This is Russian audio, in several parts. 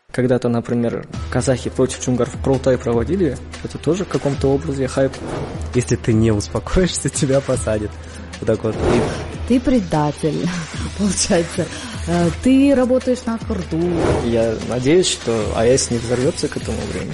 Когда-то, например, казахи против чунгаров Курултай проводили, это тоже в каком-то образе хайп. Если ты не успокоишься, тебя посадят. Вот так вот. Ты предатель, получается. Ты работаешь на Курду. Я надеюсь, что АЭС не взорвется к этому времени.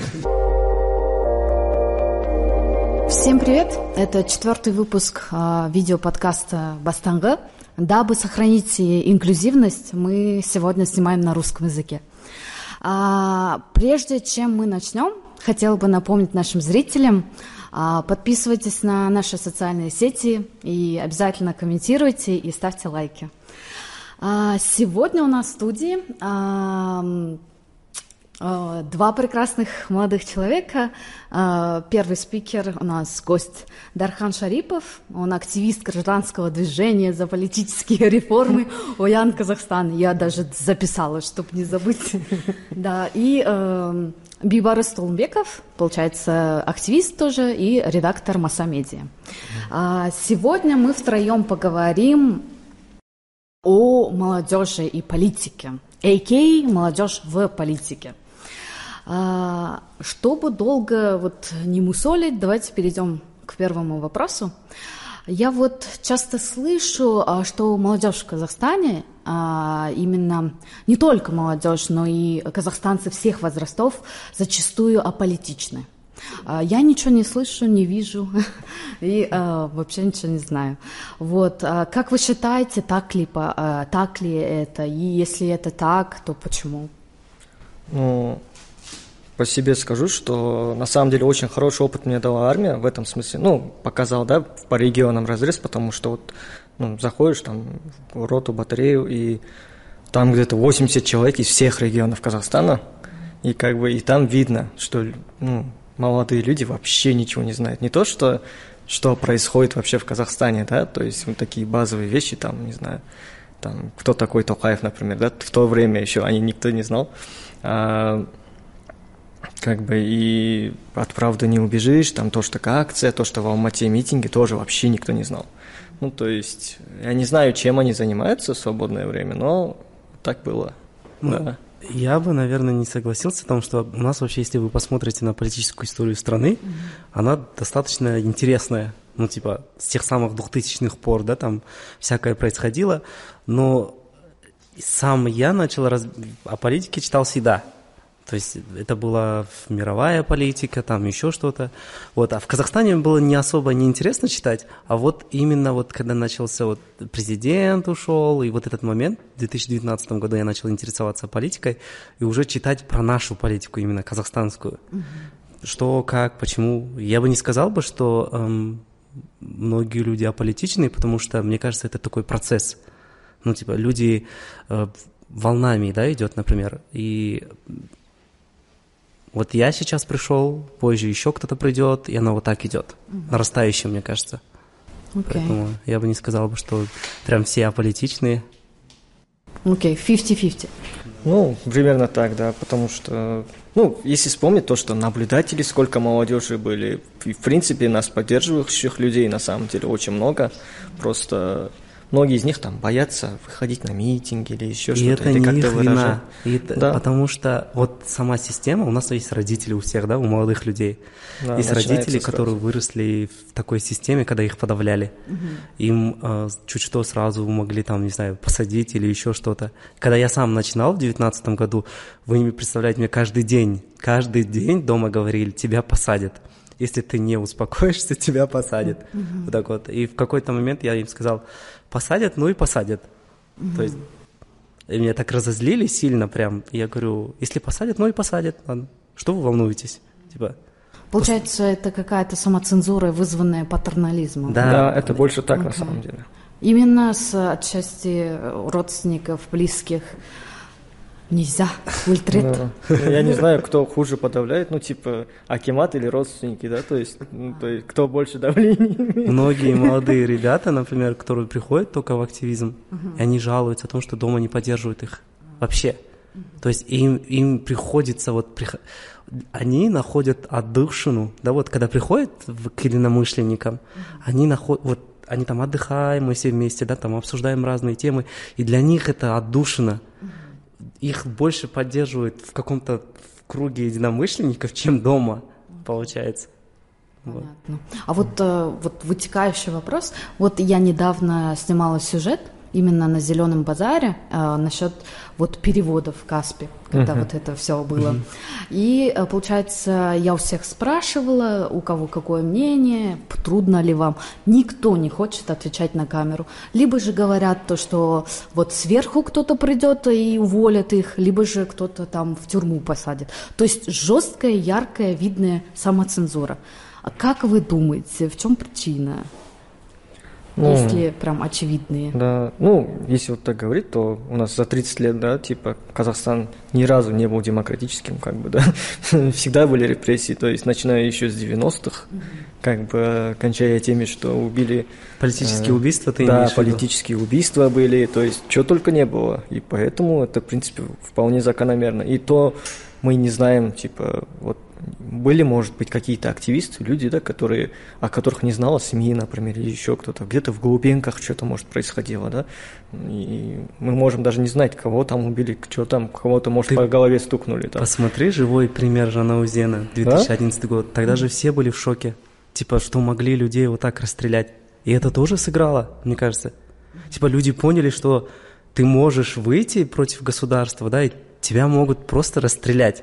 Всем привет! Это 4-й выпуск видеоподкаста «Бастангы». Дабы сохранить инклюзивность, мы сегодня снимаем на русском языке. Прежде чем мы начнем, хотела бы напомнить нашим зрителям, подписывайтесь на наши социальные сети и обязательно комментируйте и ставьте лайки. Сегодня у нас в студии два прекрасных молодых человека. Первый спикер у нас гость Дархан Шарипов. Он активист гражданского движения за политические реформы Оян Казахстан. Я даже записала, чтобы не забыть. Да, и Бейбарыс Толымбеков, получается, активист тоже и редактор Масса-Медиа. Сегодня мы втроем поговорим о молодежи и политике, а.к.а. молодежь в политике. Чтобы долго не мусолить, давайте перейдем к первому вопросу. Я часто слышу, что молодежь в Казахстане, именно не только молодежь, но и казахстанцы всех возрастов зачастую аполитичны. Я ничего не слышу, не вижу и вообще ничего не знаю. Как вы считаете, так ли это? И если это так, то почему? По себе скажу, что на самом деле очень хороший опыт мне дала армия в этом смысле. Показал, по регионам разрез, потому что заходишь в роту, батарею, и там где-то 80 человек из всех регионов Казахстана, и и там видно, что молодые люди вообще ничего не знают. Не то, что происходит вообще в Казахстане, то есть такие базовые вещи, не знаю, кто такой Токаев, например, в то время еще никто не знал. И от правды не убежишь, то, что такая акция, то, что в Алмате митинги, тоже вообще никто не знал. То есть, я не знаю, чем они занимаются в свободное время, но так было. Да. Я бы, наверное, не согласился в том, что у нас вообще, если вы посмотрите на политическую историю страны, она достаточно интересная. С тех самых 2000-х пор, там всякое происходило. Но сам я начал о политике читал всегда. То есть это была мировая политика, еще что-то. А в Казахстане было не особо неинтересно читать, а именно когда начался президент ушел, и этот момент, в 2019 году я начал интересоваться политикой и уже читать про нашу политику, именно казахстанскую. Что, как, почему. Я бы не сказал, что многие люди аполитичные, потому что, мне кажется, это такой процесс. Люди волнами, идет, например, и... я сейчас пришел, позже еще кто-то придет, и оно так идет, нарастающее, мне кажется. Поэтому я бы не сказал, что прям все аполитичные. 50-50. Примерно так, да, потому что, если вспомнить то, что наблюдатели, сколько молодежи были, и, в принципе, нас поддерживающих людей, на самом деле, очень много, просто... Многие из них боятся выходить на митинги или еще что-то. Это не их вина. Потому что сама система, у нас есть родители у всех, у молодых людей. Да, есть родители, которые выросли в такой системе, когда их подавляли. Им чуть что сразу могли посадить или еще что-то. Когда я сам начинал в 2019 году, вы не представляете, мне каждый день дома говорили, тебя посадят. Если ты не успокоишься, тебя посадят. И в какой-то момент я им сказал, посадят, и посадят. То есть и меня так разозлили сильно прям. Я говорю, если посадят, и посадят. Ладно. Что вы волнуетесь? Получается, это какая-то самоцензура, вызванная патернализмом. Да, это больше так на самом деле. Именно отчасти родственников, близких. Нельзя, ультрет. Я не знаю, кто хуже подавляет, акимат или родственники, то есть кто больше давления имеет. Многие молодые ребята, например, которые приходят только в активизм, и они жалуются о том, что дома не поддерживают их вообще. То есть им приходится, они находят отдушину, когда приходят к единомышленникам, они находят, они отдыхаем, мы все вместе, обсуждаем разные темы, и для них это отдушина. их больше поддерживают в каком-то круге единомышленников, чем дома, получается. Понятно. А вот вытекающий вопрос. Вот я недавно снимала сюжет именно на Зеленом базаре насчет вот переводов в Каспи, когда вот это все было. И получается, я у всех спрашивала, у кого какое мнение, трудно ли вам. Никто не хочет отвечать на камеру. Либо же говорят то, что вот сверху кто-то придет и уволят их, либо же кто-то там в тюрьму посадит. То есть жесткая, яркая, видная самоцензура. А как вы думаете, в чем причина? Есть ли прям очевидные? Да, если вот так говорить, то у нас за 30 лет, да, типа, Казахстан ни разу не был демократическим, как бы, да, всегда были репрессии, то есть, начиная еще с 90-х, как бы, кончая теми, что убили... Политические убийства ты имеешь в виду? Да, политические убийства были, то есть, чего только не было, и поэтому это, в принципе, вполне закономерно, и то мы не знаем, типа, вот, были, может быть, какие-то активисты, люди, да, о которых не знала СМИ, например, или еще кто-то, где-то в глубинках что-то, может, происходило, да, и мы можем даже не знать, кого там убили, что там, кого-то, может, по голове стукнули. Там. Посмотри живой пример Жанаузена, 2011 год, тогда же все были в шоке, типа, что могли людей вот так расстрелять, и это тоже сыграло, мне кажется, типа, люди поняли, что ты можешь выйти против государства, да, и тебя могут просто расстрелять.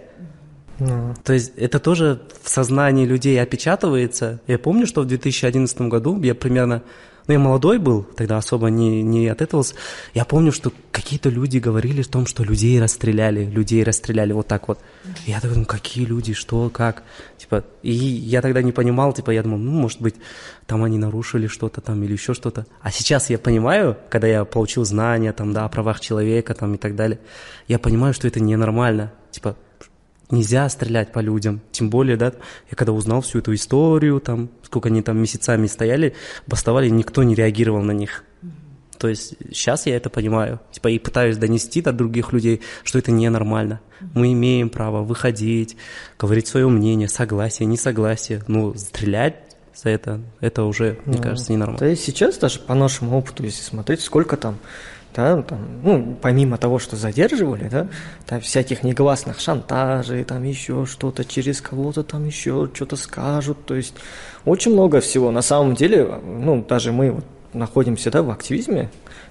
То есть это тоже в сознании людей опечатывается. Я помню, что в 2011 году я примерно... я молодой был, тогда особо не отэтовался. Я помню, что какие-то люди говорили о том, что людей расстреляли вот так вот. И я такой, какие люди, что, как? Типа, и я тогда не понимал, типа, я думал, может быть, там они нарушили что-то там или еще что-то. А сейчас я понимаю, когда я получил знания там, да, о правах человека там и так далее, я понимаю, что это ненормально. Типа, нельзя стрелять по людям, тем более, да, я когда узнал всю эту историю, там, сколько они там месяцами стояли, бастовали, никто не реагировал на них. То есть сейчас я это понимаю, типа, и пытаюсь донести до других людей, что это ненормально. Мы имеем право выходить, говорить свое мнение, согласие, несогласие, стрелять за это уже, мне кажется, ненормально. Да и сейчас даже по нашему опыту, если смотреть, сколько там, да, там, помимо того, что задерживали, да, там всяких негласных шантажей, там еще что-то, через кого-то там еще что-то скажут, то есть очень много всего. На самом деле, даже мы вот находимся, да, в активизме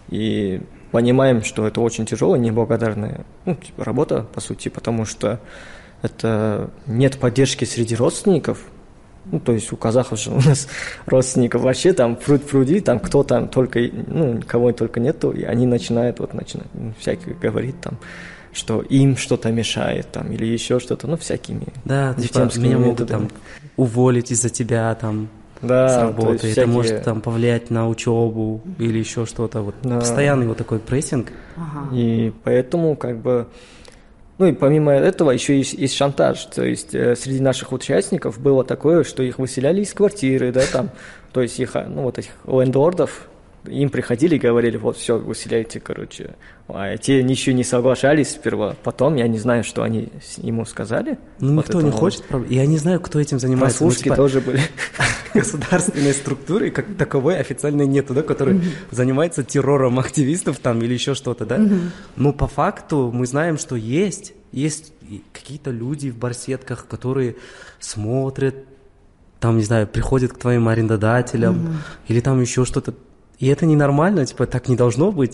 и понимаем, что это очень тяжелая, неблагодарная, работа, по сути, потому что это нет поддержки среди родственников. То есть у казахов же у нас родственников вообще там пруд-пруди, там кто там только, кого только нету, и они начинают всякие говорить там, что им что-то мешает там или еще что-то, всякими. Да, типа меня могут там уволить из-за тебя там с работы, это может там повлиять на учебу или еще что-то. Вот постоянный вот такой прессинг. И поэтому как бы... и помимо этого еще есть шантаж, то есть среди наших участников было такое, что их выселяли из квартиры, да, там, то есть их, этих лендлордов, им приходили и говорили, вот, все, выселяйте, короче, а те ничего не соглашались сперва, потом, я не знаю, что они ему сказали. Никто не хочет, я не знаю, кто этим занимается. Прослушки тоже были. Государственной структуры, как таковой, официальной нету, да, которая занимается террором активистов там или еще что-то, да. Но по факту мы знаем, что есть какие-то люди в барсетках, которые смотрят, там, не знаю, приходят к твоим арендодателям или там еще что-то. И это ненормально, типа, так не должно быть.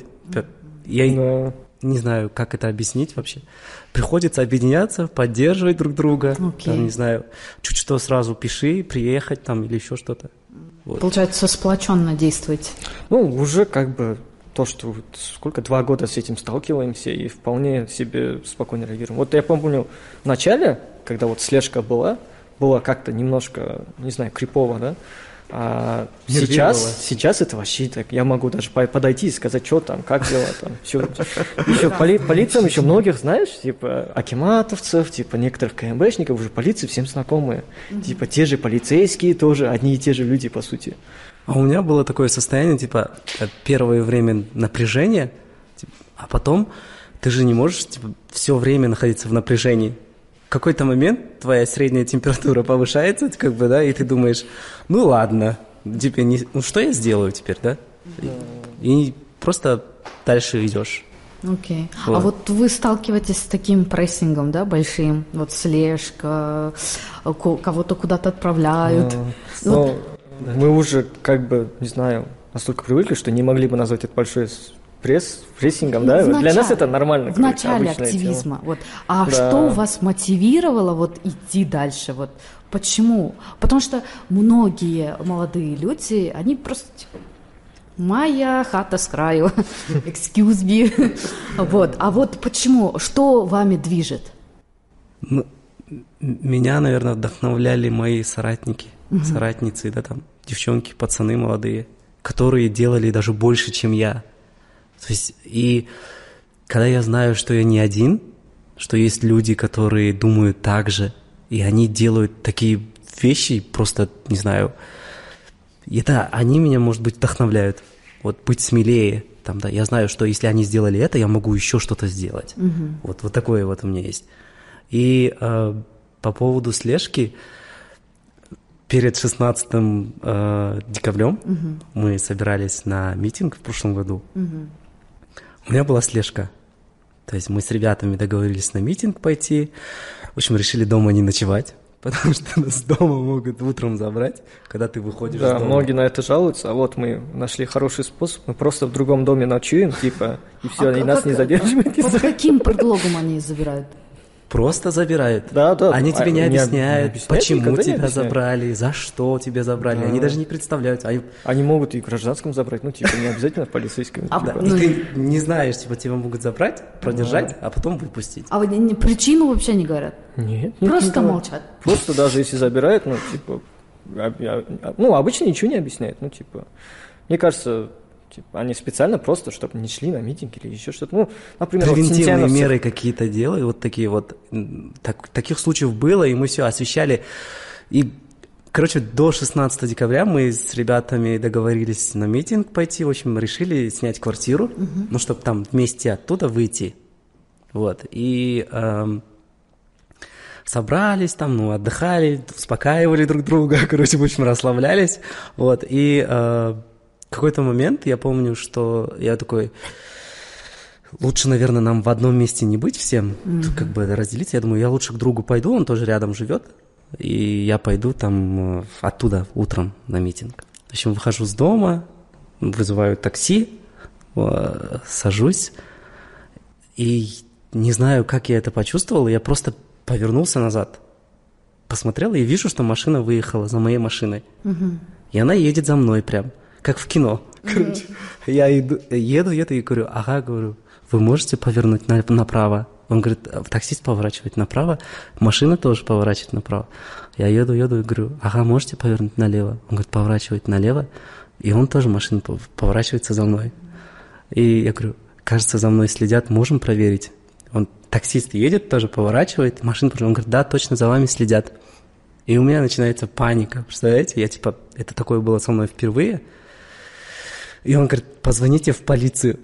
Я не знаю, как это объяснить вообще. Приходится объединяться, поддерживать друг друга. Там, не знаю, чуть что сразу пиши, приехать там или еще что-то. Вот. Получается, сплоченно действуете. Уже как бы то, что 2 года с этим сталкиваемся и вполне себе спокойно реагируем. Вот я помню, в начале, когда вот слежка была как-то немножко, не знаю, крипово, да, а сейчас это вообще так, я могу даже подойти и сказать, что там, как дела там, все. Еще полициям еще многих, знаешь, типа акиматовцев, типа некоторых КМБшников, уже полиции всем знакомые, типа те же полицейские тоже, одни и те же люди, по сути. А у меня было такое состояние, типа, первое время напряжения, типа, а потом ты же не можешь, типа, все время находиться в напряжении. В какой-то момент твоя средняя температура повышается, как бы, да, и ты думаешь, ладно, типа, что я сделаю теперь, да? И просто дальше идешь. Окей. Вот. А вот вот вы сталкиваетесь с таким прессингом, да, большим, вот слежка, кого-то куда-то отправляют. Но мы уже, как бы, не знаю, настолько привыкли, что не могли бы назвать это большой прессингом, да? Для нас это нормально. В начале активизма. Вот. А что вас мотивировало вот идти дальше? Вот почему? Потому что многие молодые люди, они просто типа, моя хата с краю, excuse me. Вот. А вот почему? Что вами движет? Ну, меня, наверное, вдохновляли мои соратники, соратницы, да, там, девчонки, пацаны молодые, которые делали даже больше, чем я. То есть, и когда я знаю, что я не один, что есть люди, которые думают так же, и они делают такие вещи, просто, не знаю, это они меня, может быть, вдохновляют. Вот быть смелее. Там, да, я знаю, что если они сделали это, я могу еще что-то сделать. Вот такое вот у меня есть. И по поводу слежки, перед 16 декабрем мы собирались на митинг в прошлом году. У меня была слежка. То есть мы с ребятами договорились на митинг пойти. В общем, решили дома не ночевать, потому что нас дома могут утром забрать, когда ты выходишь из дома. Да, многие на это жалуются, а вот мы нашли хороший способ. Мы просто в другом доме ночуем, типа, и все, и нас не задерживают. Под каким предлогом они забирают? Просто забирают. Да. Они тебе не объясняют, почему никогда не тебя объясняют. забрали, за что тебя забрали. Они даже не представляют. Они могут и в гражданском забрать, ну, типа, не обязательно в полицейском. Да, Типа. и ты не знаешь, типа, тебя могут забрать, продержать, а потом выпустить. А вот причину вообще не говорят? Нет, Просто не молчат. Просто даже если забирают, ну, типа, обычно ничего не объясняют, ну, типа, мне кажется, типа, они специально просто, чтобы не шли на митинг или еще что-то, ну, например, Превентивные вот меры какие-то делают, вот такие вот, таких случаев было, и мы все освещали, и, короче, до 16 декабря мы с ребятами договорились на митинг пойти, в общем, решили снять квартиру, ну, чтобы там вместе оттуда выйти, вот, и собрались там, ну, отдыхали, успокаивали друг друга, короче, в общем, расслаблялись, вот, и в какой-то момент я помню, что я такой, лучше, наверное, нам в одном месте не быть всем, как бы разделиться. Я думаю, я лучше к другу пойду, он тоже рядом живет, и я пойду там оттуда утром на митинг. В общем, выхожу с дома, вызываю такси, сажусь, и не знаю, как я это почувствовал, я просто повернулся назад, посмотрел и вижу, что машина выехала за моей машиной, и она едет за мной прям. Как в кино. Короче, я еду и говорю, говорю, вы можете повернуть направо? Он говорит, таксист поворачивает направо, машина тоже поворачивает направо. Я еду и говорю, можете повернуть налево? Он говорит, поворачивает налево, и он тоже машина поворачивается за мной. И я говорю, кажется, за мной следят, можем проверить? Таксист едет, тоже поворачивает, машина, он говорит, да, точно за вами следят. И у меня начинается паника, представляете? Я типа, это такое было со мной впервые. И он говорит, позвоните в полицию.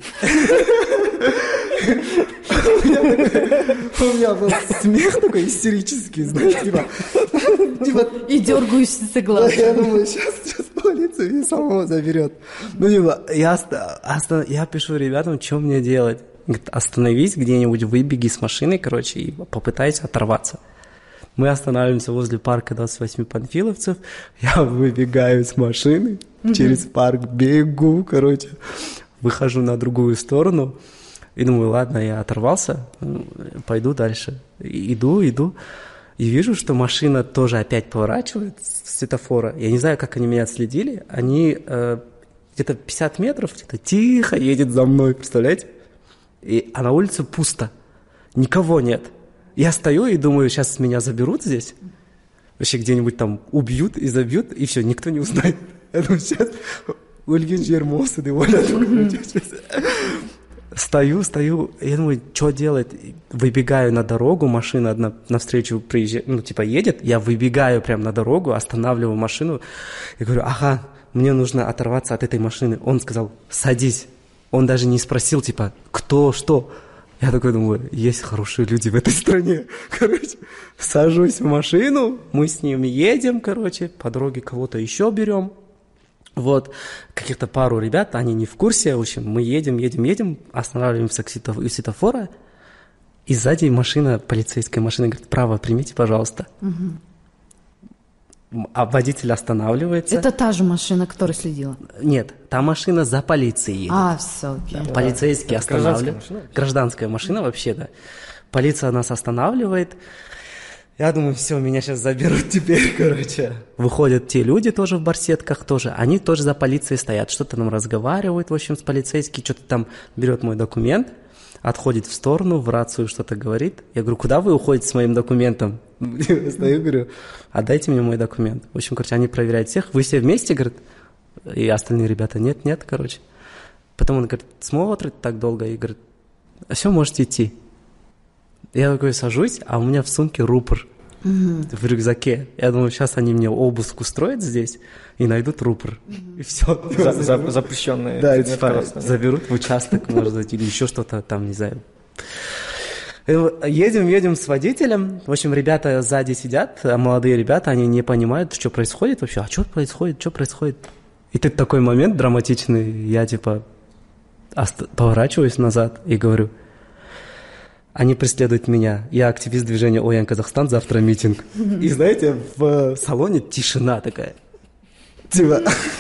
У меня был смех такой истерический, знаешь, типа... И дергающийся глаз. Я думаю, сейчас полиция меня самого заберет. Ну, типа, я пишу ребятам, что мне делать. Говорит, остановись где-нибудь, выбеги с машины, короче, и попытайся оторваться. Мы останавливаемся возле парка 28 панфиловцев, я выбегаю с машины, через парк бегу, короче, выхожу на другую сторону, и думаю, ладно, я оторвался, пойду дальше. Иду, и вижу, что машина тоже опять поворачивает с светофора. Я не знаю, как они меня отследили, они где-то 50 метров, где-то тихо едет за мной, представляете? А на улице пусто, никого нет. Я стою и думаю, сейчас меня заберут здесь, вообще где-нибудь там убьют и забьют, и все, никто не узнает. Я думаю, сейчас өлген жер болсын деп ойладым. Стою, я думаю, что делать? Выбегаю на дорогу, машина одна навстречу приезжает, ну, типа едет, я выбегаю прямо на дорогу, останавливаю машину и говорю, мне нужно оторваться от этой машины. Он сказал, садись. Он даже не спросил, типа, кто, что. Я такой думаю, есть хорошие люди в этой стране. Короче, сажусь в машину, мы с ним едем, короче, по дороге кого-то еще берем. Вот, каких-то пару ребят, они не в курсе, в общем, мы едем, останавливаемся у светофора, И сзади машина, полицейская машина, говорит, право примите, пожалуйста. А водитель останавливается. Это та же машина, которая следила? Нет, та машина за полицией едет. Все, окей. Да, полицейские останавливают. Гражданская машина? Гражданская машина вообще, да. Полиция нас останавливает. Я думаю, все, меня сейчас заберут теперь, короче. Выходят те люди тоже в барсетках тоже. Они тоже за полицией стоят, что-то нам разговаривают, в общем, с полицейским. Что-то там берет мой документ, отходит в сторону, в рацию что-то говорит. Я говорю, куда вы уходите с моим документом? Стою, говорю, отдайте мне мой документ. В общем, короче, они проверяют всех. Вы все вместе, говорят? И остальные ребята, нет, короче. Потом он, говорит, смотрит так долго и говорит, все, можете идти. Я такой сажусь, а у меня в сумке рупор в рюкзаке. Я думаю, сейчас они мне обыск устроят здесь и найдут рупор. И все. Запрещенные. Да, типа, заберут в участок, может быть, или еще что-то там, не знаю. Едем с водителем. В общем, ребята сзади сидят, а молодые ребята, они не понимают, что происходит вообще. А что происходит? И тут такой момент драматичный. Я, типа, поворачиваюсь назад и говорю, они преследуют меня. Я активист движения ОЯН Казахстан, завтра митинг. И знаете, в салоне тишина такая. Типа.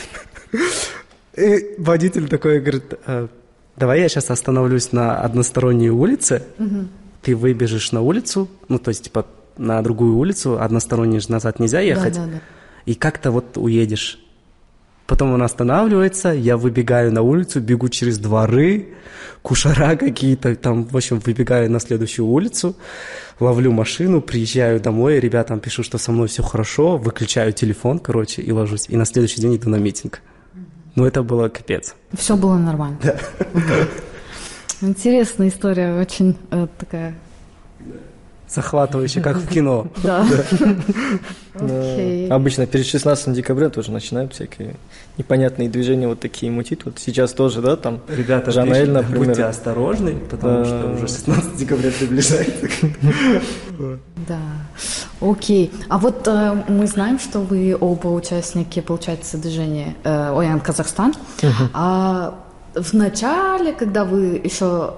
И водитель такой говорит, давай я сейчас остановлюсь на односторонней улице. Ты выбежишь на улицу, ну, то есть, типа, на другую улицу, односторонне же назад нельзя ехать. Да. И как-то вот уедешь. Потом он останавливается, я выбегаю на улицу, бегу через дворы, кушара какие-то, там, в общем, выбегаю на следующую улицу, ловлю машину, приезжаю домой, ребятам пишу, что со мной все хорошо, выключаю телефон, короче, и ложусь. И на следующий день иду на митинг. Ну, это было капец. Все было нормально? Да. Интересная история, очень такая... Захватывающе, как в кино. Да. Обычно перед 16 декабря тоже начинают всякие непонятные движения вот такие мутить. Вот сейчас тоже, да, там... Ребята, Жанель, например. Будьте осторожны, потому что уже 16 декабря приближается. Да, окей. А вот мы знаем, что вы оба участники, получается, движения ОЯН Казахстан. А в начале, когда вы еще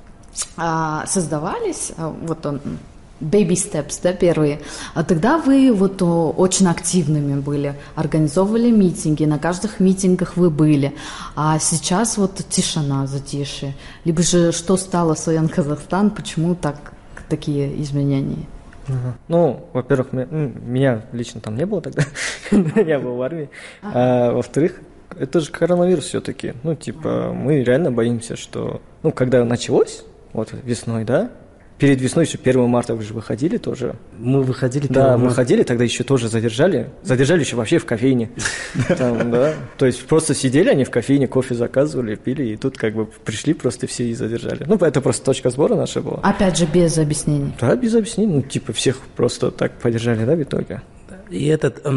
создавались, вот он... Baby steps, да, первые. А тогда вы вот очень активными были, организовывали митинги, на каждых митингах вы были. А сейчас вот тишина, затишье. Либо же что стало с ОЯН Казахстан, почему такие изменения? Ну, во-первых, меня лично там не было тогда, я был в армии. А во-вторых, это же коронавирус все-таки. Ну, типа, мы реально боимся, что... Ну, когда началось, вот весной, да, перед весной еще 1 марта вы же выходили тоже. Мы выходили. Да, мы выходили, тогда еще тоже задержали. Задержали еще вообще в кофейне. Там, да. То есть просто сидели они в кофейне, кофе заказывали, пили, и тут как бы пришли просто все и задержали. Ну, это просто точка сбора наша была. Опять же, без объяснений. Да, без объяснений. Ну, типа всех просто так подержали, да, в итоге. И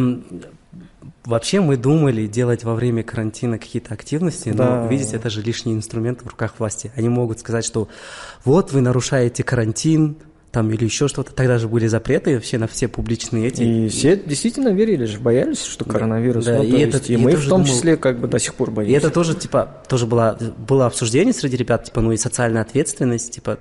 вообще мы думали делать во время карантина какие-то активности, но, видите, это же лишний инструмент в руках власти. Они могут сказать, что вот вы нарушаете карантин, там, или еще что-то. Тогда же были запреты вообще на все публичные эти. И все действительно верили же, боялись, что коронавирус. Да, ну, и мы в том числе как бы до сих пор боимся. И это тоже, типа, тоже было обсуждение среди ребят, типа, ну и социальная ответственность, типа,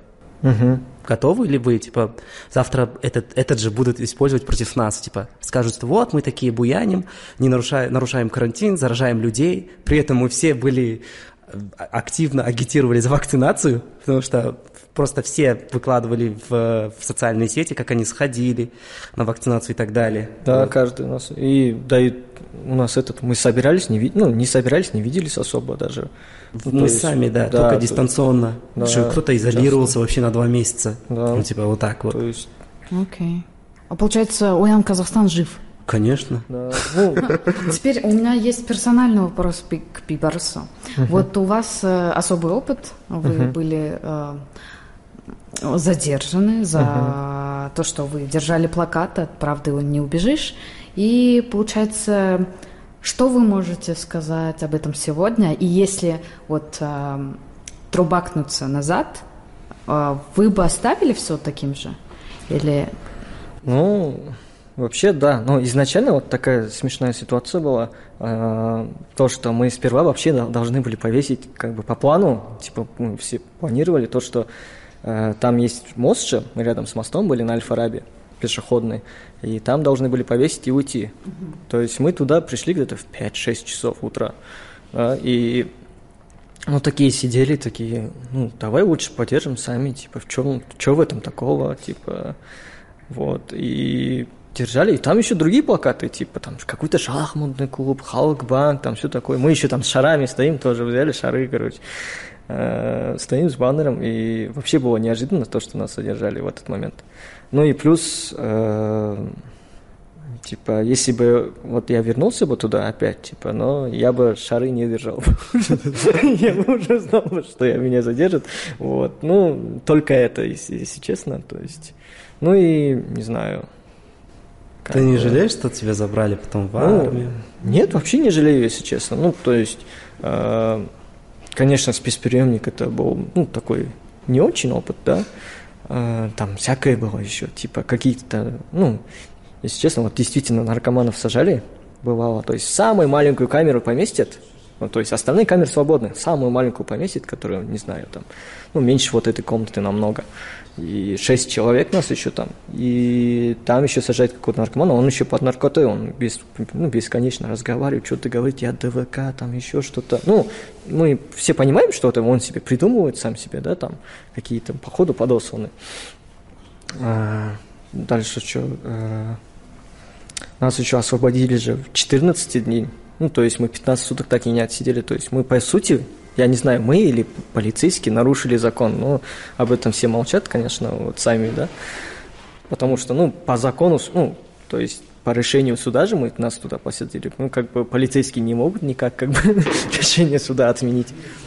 готовы ли вы, типа, завтра этот же будут использовать против нас, типа, скажут, что вот, мы такие буяним, не нарушаем карантин, заражаем людей, при этом мы все были активно агитировали за вакцинацию, потому что просто все выкладывали в социальные сети, как они сходили на вакцинацию и так далее. Да, вот. Каждый у нас. И у нас мы собирались, не виделись особо даже. Мы сами, только дистанционно. Да, кто-то изолировался вообще на 2 месяца. Да. Ну, типа, вот так вот. Окей. А получается, ОЯН Казахстан жив? Конечно. Да. Теперь у меня есть персональный вопрос к Бейбарысу. Вот у вас особый опыт, вы были задержаны за то, что вы держали плакат «От правды не убежишь». И получается, что вы можете сказать об этом сегодня? И если вот трубакнуться назад, вы бы оставили все таким же? Или... Ну... Вообще, да, но изначально вот такая смешная ситуация была, то, что мы сперва вообще должны были повесить как бы по плану, типа мы все планировали то, что там есть мост же, мы рядом с мостом были на Аль-Фараби, пешеходный, и там должны были повесить и уйти. То есть мы туда пришли где-то в 5-6 часов утра, да, и такие сидели, такие, давай лучше подержим сами, типа, что в этом такого, типа, вот, и держали, и там еще другие плакаты, типа, там, какой-то шахматный клуб, Халк-банк, там, все такое, мы еще там с шарами стоим, тоже взяли шары, короче, стоим с баннером, и вообще было неожиданно то, что нас задержали в этот момент. Ну и плюс, типа, если бы вот я вернулся бы туда опять, типа, но я бы шары не держал. Я бы уже знал, что меня задержат. Вот, только это, если честно, то есть, и не знаю. Ты не жалеешь, что тебя забрали потом в армию? Нет, вообще не жалею, если честно. То есть, конечно, спецприемник это был, такой не очень опыт, да. Там всякое было еще, типа какие-то, если честно, вот действительно наркоманов сажали, бывало, то есть самую маленькую камеру поместят, то есть остальные камеры свободны, самую маленькую поместят, которую, не знаю, там, меньше вот этой комнаты намного, и 6 человек нас еще там, и там еще сажает какого-то наркомана, он еще под наркотой, он бесконечно разговаривает, что-то говорит, я ДВК, там еще что-то, мы все понимаем, что это он себе придумывает сам себе, да, там, какие-то, походу, подосланы. Дальше что, нас еще освободили же в 14 дней, то есть мы 15 суток так и не отсидели, то есть мы, по сути, я не знаю, мы или полицейские нарушили закон, но об этом все молчат, конечно, вот сами, да, потому что, по закону, то есть по решению суда же нас туда посадили, полицейские не могут никак, решение суда отменить.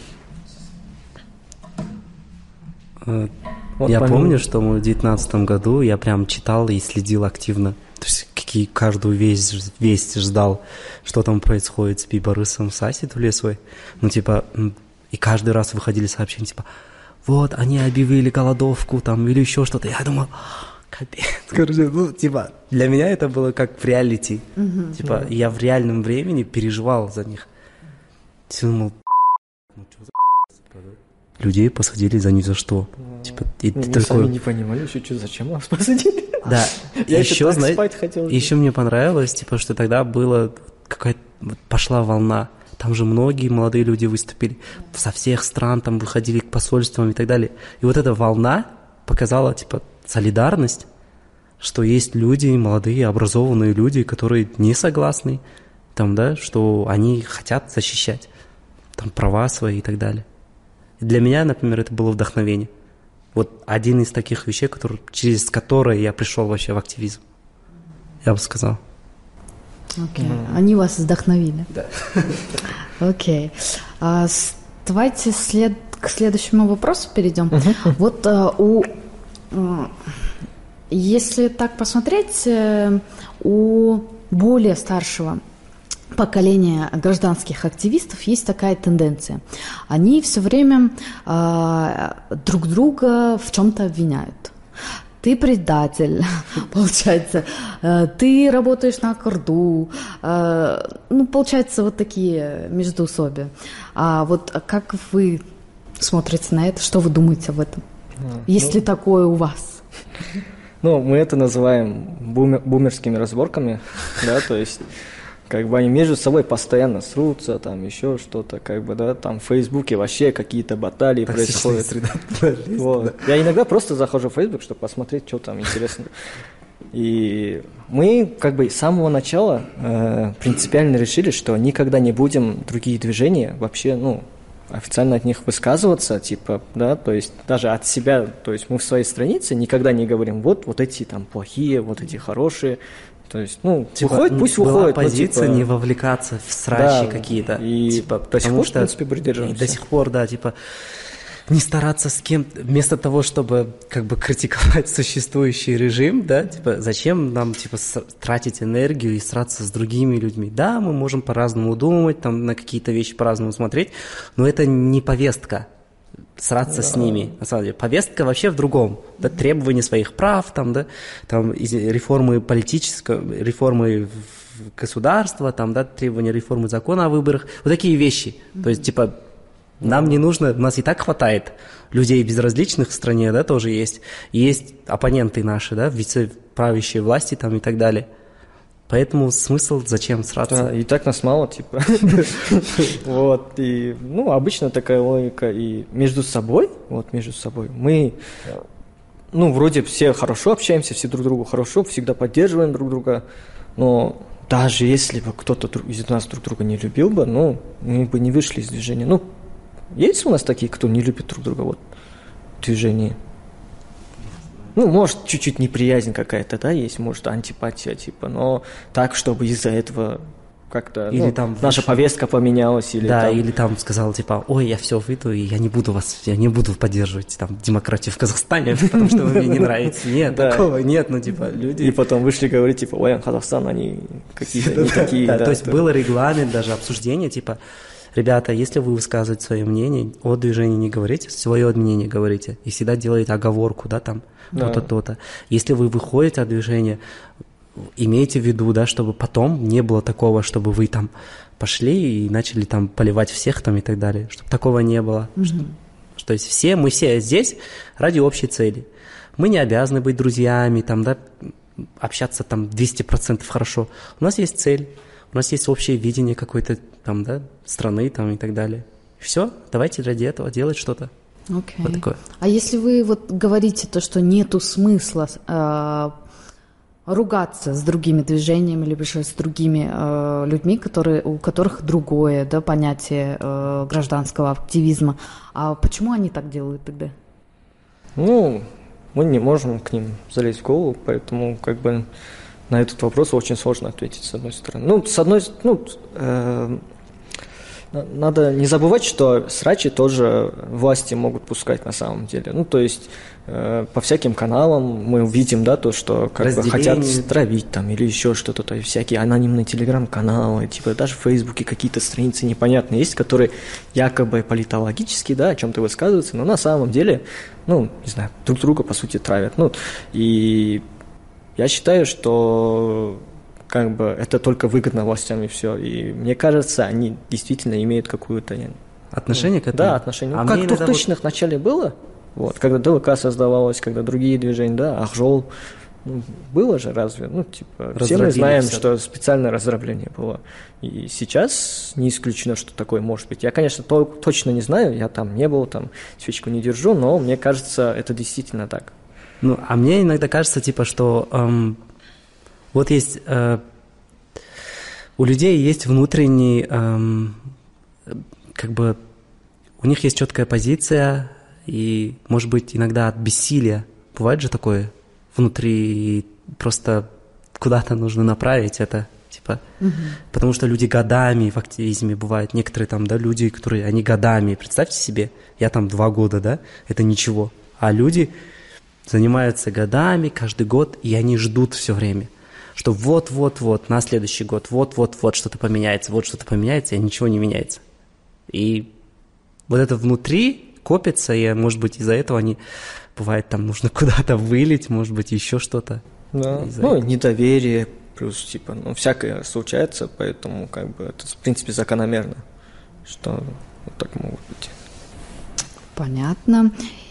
Я помню, что в 2019 году я прям читал и следил активно, то есть каждую весть ждал, что там происходит с Бейбарысом Саси Тулесовой. И каждый раз выходили сообщения, типа, вот, они объявили голодовку, там, или еще что-то. Я думал, капец, короче, для меня это было как в реалити. Я в реальном времени переживал за них. Я думал, людей посадили за ни за что. Мы сами не понимали, зачем нас посадили. Да, я еще спать хотел. Еще мне понравилось, что тогда была какая-то, пошла волна. Там же многие молодые люди выступили, со всех стран там выходили к посольствам и так далее. И вот эта волна показала, солидарность, что есть люди, молодые, образованные люди, которые не согласны, что они хотят защищать права свои и так далее. И для меня, например, это было вдохновение. Вот один из таких вещей, через которые я пришел вообще в активизм, я бы сказал. Окей. Они вас вдохновили. Да. Окей. Давайте к следующему вопросу перейдем. Вот если так посмотреть, у более старшего поколения гражданских активистов есть такая тенденция. Они все время друг друга в чем-то обвиняют. Ты предатель, получается, ты работаешь на Акарду, получается, вот такие междоусобия. А вот как вы смотрите на это, что вы думаете об этом? Есть ли такое у вас? Мы это называем бумерскими разборками, да, то есть они между собой постоянно срутся, там еще что-то, там в Фейсбуке вообще какие-то баталии происходят. Вот. Я иногда просто захожу в Фейсбук, чтобы посмотреть, что там интересно. И мы с самого начала принципиально решили, что никогда не будем другие движения вообще, официально от них высказываться, то есть даже от себя, то есть мы в своей странице никогда не говорим, вот эти там плохие, вот эти хорошие. То есть, выходит, пусть выходит. Была позиция не вовлекаться в срачи какие-то. И до сих пор, в принципе, придерживаемся. До сих пор, да, не стараться с кем-то, вместо того, чтобы критиковать существующий режим, да, зачем нам, тратить энергию и сраться с другими людьми. Да, мы можем по-разному думать, на какие-то вещи по-разному смотреть, но это не повестка. Сраться с ними, на самом деле. Повестка вообще в другом. Да, требования своих прав, реформы реформы государства, требования реформы закона о выборах. Вот такие вещи. То есть, Нам не нужно, у нас и так хватает людей безразличных в стране, да, тоже есть. Есть оппоненты наши, да, правящие власти там и так далее. Поэтому смысл зачем сраться? Да, и так нас мало, типа. Вот, и, ну, обычно такая логика. И между собой, мы, ну, вроде все хорошо общаемся, все друг другу хорошо, всегда поддерживаем друг друга, но даже если бы кто-то из нас друг друга не любил бы, ну, мы бы не вышли из движения. Ну, есть у нас такие, кто не любит друг друга, вот, в движении? Ну, может, чуть-чуть неприязнь какая-то, да, есть, может, антипатия, типа, но так, чтобы из-за этого как-то, или ну, там наша повестка поменялась, или да, там... или там сказал, типа, ой, я все выйду, и я не буду поддерживать там демократию в Казахстане, потому что вы мне не нравится. Нет, такого нет, ну, типа, люди... И потом вышли говорить, типа, ой, Казахстан, они какие-то не такие. То есть был регламент, даже обсуждение, типа, ребята, если вы высказываете свое мнение, о движении не говорите, свое мнение говорите, и всегда делаете оговорку, да, там, то-то, то-то. Если вы выходите от движения, имейте в виду, да, чтобы потом не было такого, чтобы вы там пошли и начали там поливать всех там и так далее, чтобы такого не было. То есть мы все здесь ради общей цели. Мы не обязаны быть друзьями, там, да, общаться там 200% хорошо. У нас есть цель, у нас есть общее видение какой-то там, да, страны там и так далее. Все, давайте ради этого делать что-то. Окей. Вот такое. А если вы вот говорите то, что нету смысла ругаться с другими движениями, либо же с другими людьми, у которых другое, да, понятие гражданского активизма, а почему они так делают тогда? Ну, мы не можем к ним залезть в голову, поэтому как бы на этот вопрос очень сложно ответить, с одной стороны. Ну, с одной стороны, надо не забывать, что срачи тоже власти могут пускать на самом деле. Ну, то есть по всяким каналам мы видим, да, то, что как бы хотят травить там или еще что-то, то есть всякие анонимные телеграм-каналы, типа даже в Фейсбуке какие-то страницы непонятные есть, которые якобы политологически, да, о чем-то высказываются, но на самом деле, ну, не знаю, друг друга по сути травят. Ну, и я считаю, что как бы это только выгодно властям и все. И мне кажется, они действительно имеют какую-то... Отношение к этому? Да, отношение. Как в 2000-х в начале было, вот, когда ДВК создавалось, когда другие движения, да, Ахжол, было же разве? Ну, типа, все мы знаем, что специальное разрабление было. И сейчас не исключено, что такое может быть. Я, конечно, точно не знаю, я там не был, там свечку не держу, но мне кажется, это действительно так. Ну, а мне иногда кажется, типа, что вот есть, у людей есть внутренний, как бы, у них есть четкая позиция, и, может быть, иногда от бессилия, бывает же такое, внутри просто куда-то нужно направить это, типа, потому что люди годами в активизме бывают, некоторые там, да, люди, которые, они годами, представьте себе, я там 2 года, да, это ничего, а люди занимаются годами, каждый год, и они ждут все время, что вот-вот-вот, на следующий год, вот-вот-вот что-то поменяется, и ничего не меняется. И вот это внутри копится, и, может быть, из-за этого они, бывает, там нужно куда-то вылить, может быть, еще что-то. Да, ну, недоверие, плюс, типа, ну, всякое случается, поэтому, как бы, это, в принципе, закономерно, что вот так могут быть. Понятно.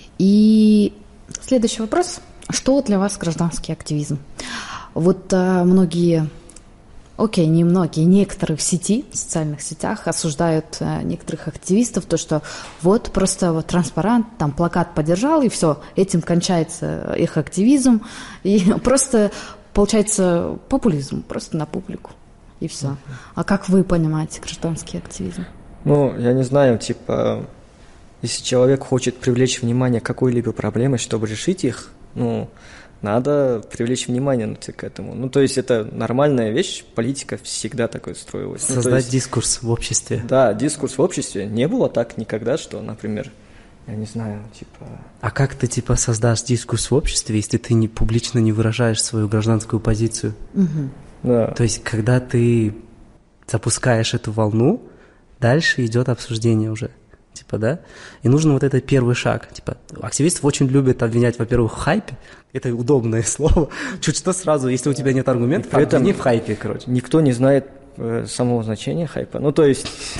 И следующий вопрос. Что для вас гражданский активизм? Вот многие, не многие, некоторые в социальных сетях осуждают некоторых активистов, то, что вот просто вот транспарант, там плакат поддержал, и все, этим кончается их активизм, и просто получается популизм, просто на публику, и все. А как вы понимаете гражданский активизм? Ну, я не знаю, типа, если человек хочет привлечь внимание к какой-либо проблеме, чтобы решить их, ну, надо привлечь внимание к этому. Ну, то есть это нормальная вещь, политика всегда такой строилась. Создать дискурс в обществе. Да, дискурс в обществе. Не было так никогда, что, например, я не знаю, типа... А как ты, типа, создашь дискурс в обществе, если ты публично не выражаешь свою гражданскую позицию? Да. То есть, когда ты запускаешь эту волну, дальше идет обсуждение уже. Типа, да? И нужен вот этот первый шаг. Типа, активистов очень любят обвинять, во-первых, в хайпе. Это удобное слово. Чуть что сразу, если у тебя нет аргументов, обвини в хайпе, короче. Никто не знает самого значения хайпа. Ну, то есть,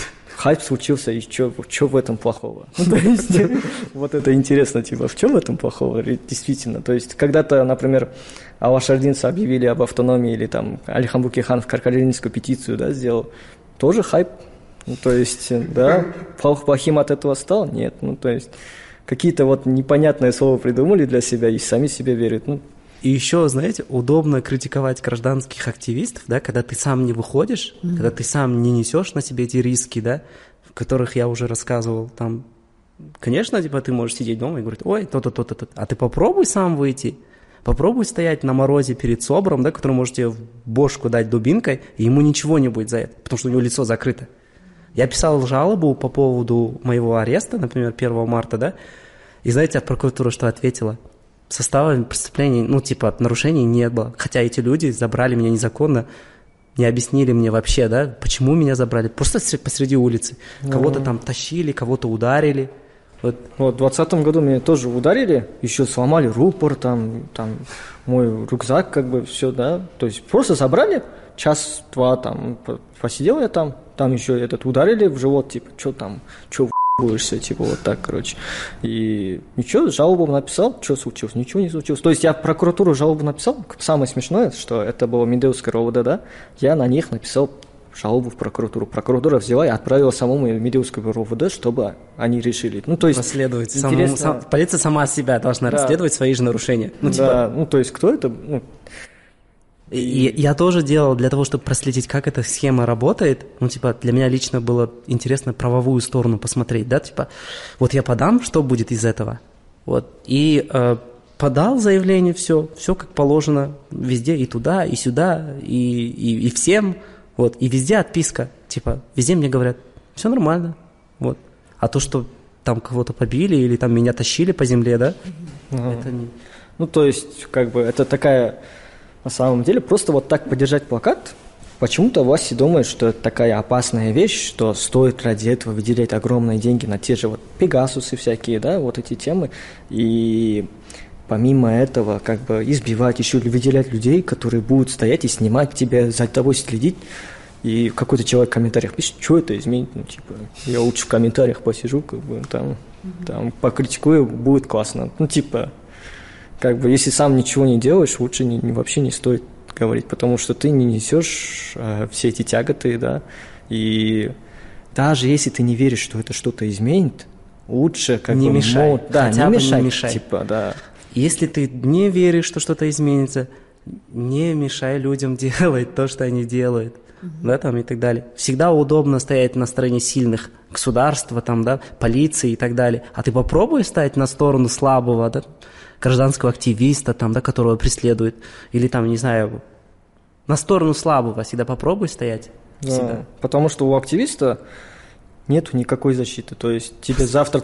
хайп случился, и что в этом плохого? То есть, вот это интересно, типа, в чем в этом плохого, действительно? То есть, когда-то, например, алашардинцы объявили об автономии, или там Алихан Бөкейханов каркаринскую петицию, да, сделал, тоже хайп. Ну, то есть, да, плохим от этого стал? Нет, ну, то есть, какие-то вот непонятные слова придумали для себя и сами себе верят, ну. И еще, знаете, удобно критиковать гражданских активистов, да, когда ты сам не выходишь, когда ты сам не несешь на себе эти риски, да, в которых я уже рассказывал, там, конечно, типа, ты можешь сидеть дома и говорить, ой, то-то, а ты попробуй сам выйти, попробуй стоять на морозе перед СОБРом, да, который может тебе в бошку дать дубинкой, и ему ничего не будет за это, потому что у него лицо закрыто. Я писал жалобу по поводу моего ареста, например, 1 марта, да, и знаете, прокуратура что ответила? Состава преступлений, ну, типа, нарушений не было. Хотя эти люди забрали меня незаконно, не объяснили мне вообще, да, почему меня забрали. Просто посреди улицы. Кого-то там тащили, кого-то ударили. Вот в 2020 году меня тоже ударили, еще сломали рупор, там мой рюкзак, как бы, все, да. То есть просто забрали, час-два там посидел я там еще ударили в живот, типа, что будешься, типа, вот так, короче. И ничего, жалобу написал, что случилось? Ничего не случилось. То есть я в прокуратуру жалобу написал, самое смешное, что это было Медеевское РОВД, да, я на них написал жалобу в прокуратуру. Прокуратура взяла и отправила самому Медеевскому РОВД, чтобы они решили. Ну, то есть... Расследовать. Полиция сама себя должна расследовать свои же нарушения. Ну, типа... Да, ну, то есть кто это... Ну, И я тоже делал для того, чтобы проследить, как эта схема работает. Ну, типа, для меня лично было интересно правовую сторону посмотреть, да, типа, вот я подам, что будет из этого? Вот, и подал заявление, все как положено, везде, и туда, и сюда, и всем, вот, и везде отписка, типа, везде мне говорят, все нормально, вот. А то, что там кого-то побили или там меня тащили по земле, да, это не... Ну, то есть, как бы, это такая... На самом деле, просто вот так подержать плакат, почему-то власти думают, что это такая опасная вещь, что стоит ради этого выделять огромные деньги на те же вот Пегасусы всякие, да, вот эти темы. И помимо этого, как бы избивать, еще выделять людей, которые будут стоять и снимать тебя, за тобой следить. И какой-то человек в комментариях пишет, что это изменит, ну, типа, я лучше в комментариях посижу, как бы, там покритикую, будет классно. Ну, типа... Как бы, если сам ничего не делаешь, лучше вообще не стоит говорить, потому что ты не несешь все эти тяготы, да, и даже если ты не веришь, что это что-то изменит, лучше как не бы... мешай, да, хотя не бы мешай, не мешай. Типа, да. Если ты не веришь, что что-то изменится, не мешай людям делать то, что они делают, да, там и так далее. Всегда удобно стоять на стороне сильных государства, там, да, полиции и так далее, а ты попробуй стать на сторону слабого, да, гражданского активиста, там, да, которого преследуют, или там, не знаю, на сторону слабого всегда попробуй стоять. Да, потому что у активиста нету никакой защиты, то есть тебе завтра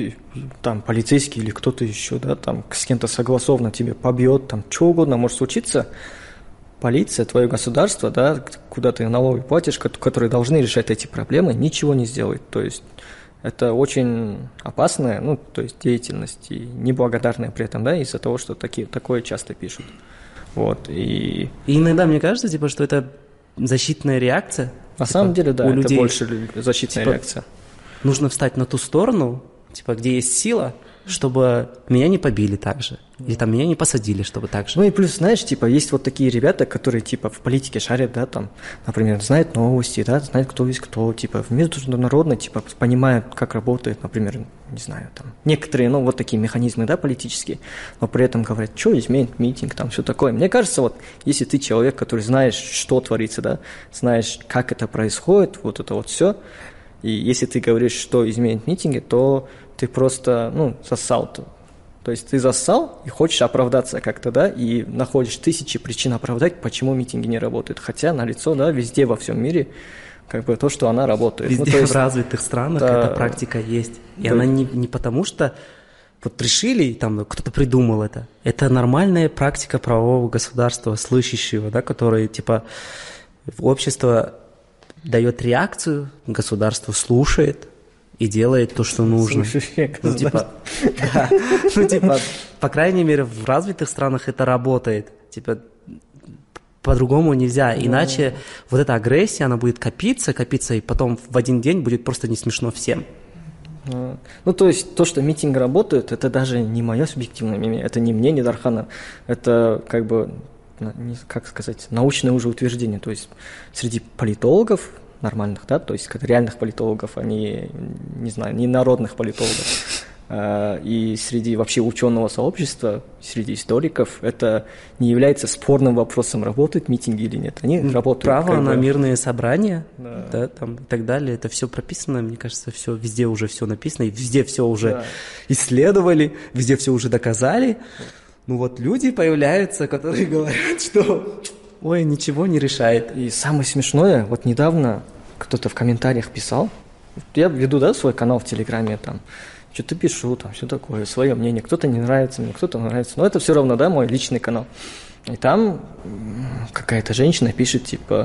там полицейский или кто-то еще, да, там с кем-то согласованно тебе побьет, там что угодно может случиться, полиция, твое государство, да, куда ты налоги платишь, которые должны решать эти проблемы, ничего не сделает, то есть это очень опасная, ну, то есть деятельность и неблагодарная при этом, да, из-за того, что такое часто пишут. Вот, и иногда мне кажется, типа, что это защитная реакция. На самом деле, да, у это людей, больше защитная реакция. Нужно встать на ту сторону, типа, где есть сила, чтобы меня не побили так же. Или там меня не посадили, чтобы так же. Ну и плюс, знаешь, типа, есть вот такие ребята, которые, типа, в политике шарят, да, там, например, знают новости, да, знают, кто есть кто, типа, в международной, типа, понимают, как работает, например, не знаю, там, некоторые, ну, вот такие механизмы, да, политические, но при этом говорят, что изменит митинг, там, все такое. Мне кажется, вот, если ты человек, который знаешь, что творится, да, знаешь, как это происходит, вот это вот все, и если ты говоришь, что изменит митинги, то ты просто, ну, зассал-то. То есть ты зассал и хочешь оправдаться как-то, да, и находишь тысячи причин оправдать, почему митинги не работают. Хотя налицо, да, везде во всем мире, как бы то, что она работает. Везде, ну, то есть, в развитых странах да, эта практика есть. И она не потому, что вот решили, там кто-то придумал это. Это нормальная практика правового государства, слышащего, да, которое, типа, общество дает реакцию, государство слушает и делает то, что нужно. Ну, типа, да. Ну, типа, по крайней мере, в развитых странах это работает. Типа, По-другому нельзя, иначе вот эта агрессия, она будет копиться, и потом в один день будет просто не смешно всем. Ну, то есть, то, что митинги работают, это даже не мое субъективное мнение, это не мнение Дархана, это, как бы, как сказать, научное уже утверждение. То есть, среди политологов нормальных, да, то есть, реальных политологов, а не знаю, не народных политологов, и среди вообще ученого сообщества, среди историков, это не является спорным вопросом, работают митинги или нет. Они работают. Право на мирные собрания, да, там, и так далее, это все прописано, мне кажется, все, везде уже все написано, и везде все уже исследовали, везде все уже доказали. Ну вот люди появляются, которые говорят, что ой, ничего не решает. И самое смешное, вот недавно кто-то в комментариях писал, я веду, да, свой канал в Телеграме, там, что-то пишу, там, все такое, свое мнение. Кто-то не нравится мне, кто-то нравится. Но это все равно, да, мой личный канал. И там какая-то женщина пишет, типа,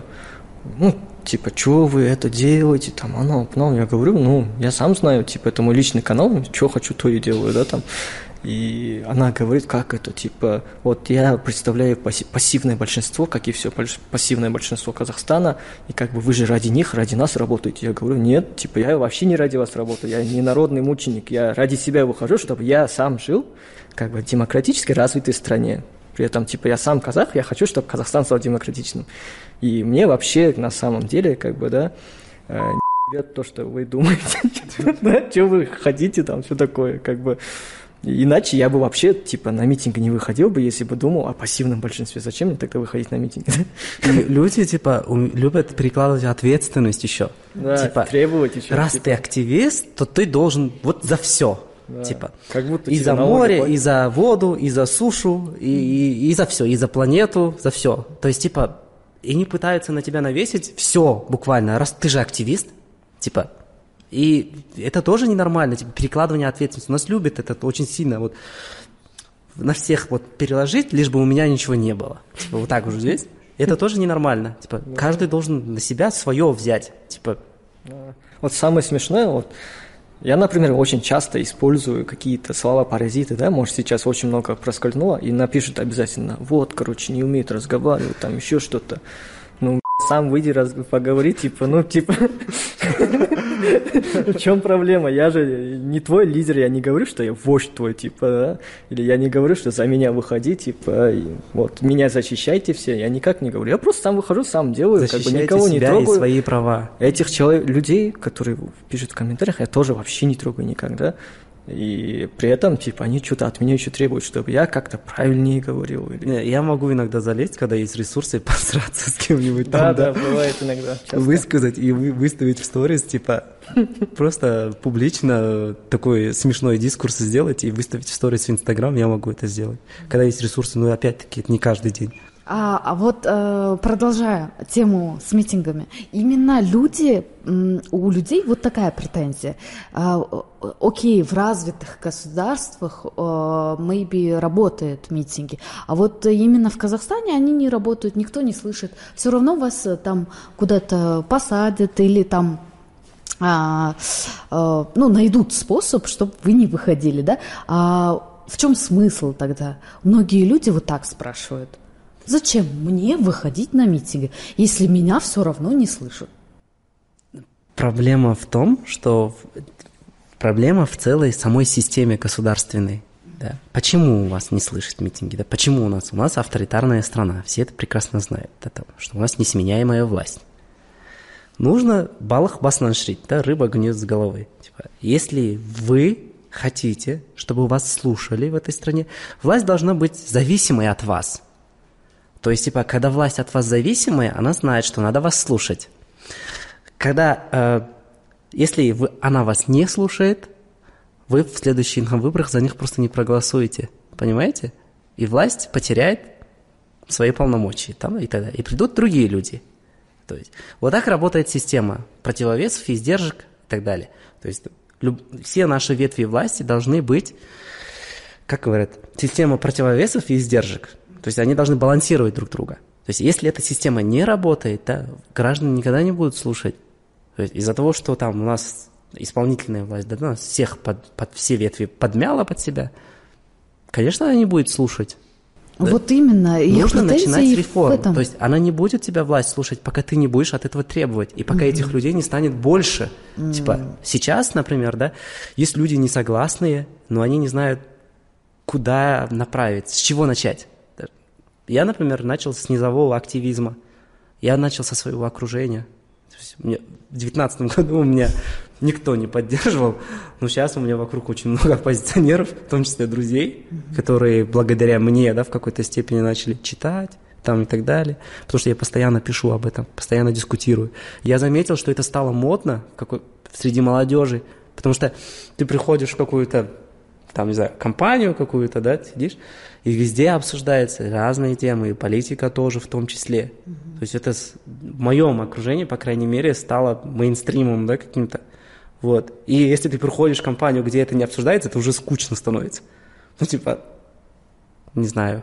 что вы это делаете, там, оно. Я говорю, я сам знаю, типа, это мой личный канал, что хочу, то и делаю, да, там. И она говорит, как это, типа, вот я представляю пассивное большинство, как и все пассивное большинство Казахстана, и как бы вы же ради них, ради нас работаете. Я говорю, нет, типа, я вообще не ради вас работаю, я не народный мученик, я ради себя выхожу, чтобы я сам жил, как бы, в демократически развитой стране. При этом, типа, я сам казах, я хочу, чтобы Казахстан стал демократичным. И мне вообще, на самом деле, как бы, да, то, что вы думаете, что вы хотите, там, все такое, как бы. Иначе я бы вообще, типа, на митинг не выходил бы, если бы думал о пассивном большинстве. Зачем мне тогда выходить на митинг? Люди, типа, любят перекладывать ответственность еще. Да, типа, требовать еще. Раз ты активист, то ты должен вот за все. Да. Типа, как будто и за море, и за воду, и за сушу, и за все, и за планету, за все. То есть, типа, и они пытаются на тебя навесить все буквально. Раз ты же активист, типа... И это тоже ненормально, типа, перекладывание ответственности. Нас любят это очень сильно, вот, на всех вот переложить, лишь бы у меня ничего не было. Типа, вот так уже здесь. Это тоже ненормально. Типа, каждый должен на себя свое взять. Типа. Вот самое смешное, вот, я, например, очень часто использую какие-то слова-паразиты, да, может, сейчас очень много проскользнуло, и напишут обязательно, вот, короче, не умеет разговаривать, там, еще что-то. Ну, сам выйди, поговори, типа, в чем проблема? Я же не твой лидер, я не говорю, что я вождь твой, типа, да? Или я не говорю, что за меня выходи, типа, вот, меня защищайте все, я никак не говорю. Я просто сам выхожу, сам делаю, защищайте, как бы никого не трогаю. И свои права. Этих людей, которые пишут в комментариях, я тоже вообще не трогаю никогда. И при этом, типа, они что-то от меня еще требуют, чтобы я как-то правильнее говорил. Не, я могу иногда залезть, когда есть ресурсы, посраться с кем-нибудь там, да, бывает иногда. Часто. Высказать и выставить в сторис, типа, просто публично такой смешной дискурс сделать и выставить в сторис в Инстаграм, я могу это сделать. Когда есть ресурсы, но опять-таки это не каждый день. А вот продолжая тему с митингами, именно у людей вот такая претензия. Окей, в развитых государствах maybe работают митинги, а вот именно в Казахстане они не работают, никто не слышит. Все равно вас там куда-то посадят или там найдут способ, чтобы вы не выходили, да? А в чем смысл тогда? Многие люди вот так спрашивают. Зачем мне выходить на митинги, если меня все равно не слышат? Проблема в том, что проблема в целой самой системе государственной. Да. Почему у вас не слышат митинги? Да? Почему у нас авторитарная страна? Все это прекрасно знают, что у нас несменяемая власть. Нужно балах баснаншрит, да, рыба гниет с головы. Типа, если вы хотите, чтобы вас слушали в этой стране, власть должна быть зависимой от вас. То есть, типа, когда власть от вас зависимая, она знает, что надо вас слушать. Если она вас не слушает, вы в следующих выборах за них просто не проголосуете. Понимаете? И власть потеряет свои полномочия там, и так далее. И придут другие люди. То есть, вот так работает система противовесов, издержек и так далее. То есть, все наши ветви власти должны быть, как говорят, система противовесов и издержек. То есть они должны балансировать друг друга. То есть если эта система не работает, да, граждане никогда не будут слушать. То есть из-за того, что там у нас исполнительная власть, да, нас всех под все ветви подмяла под себя, конечно, она не будет слушать. Да? Вот именно. Нужно начинать с реформ. То есть она не будет тебя власть слушать, пока ты не будешь от этого требовать, и пока этих людей не станет больше. Типа сейчас, например, да, есть люди несогласные, но они не знают, куда направить, с чего начать. Я, например, начал с низового активизма. Я начал со своего окружения. В 2019 году у меня никто не поддерживал, но сейчас у меня вокруг очень много оппозиционеров, в том числе друзей, которые благодаря мне, да, в какой-то степени начали читать там и так далее, потому что я постоянно пишу об этом, постоянно дискутирую. Я заметил, что это стало модно среди молодежи, потому что ты приходишь в какую-то, там, не знаю, компанию какую-то, да, сидишь, и везде обсуждаются разные темы, и политика тоже в том числе. То есть это в моем окружении, по крайней мере, стало мейнстримом, да, каким-то. Вот. И если ты приходишь в компанию, где это не обсуждается, это уже скучно становится. Ну, типа, не знаю.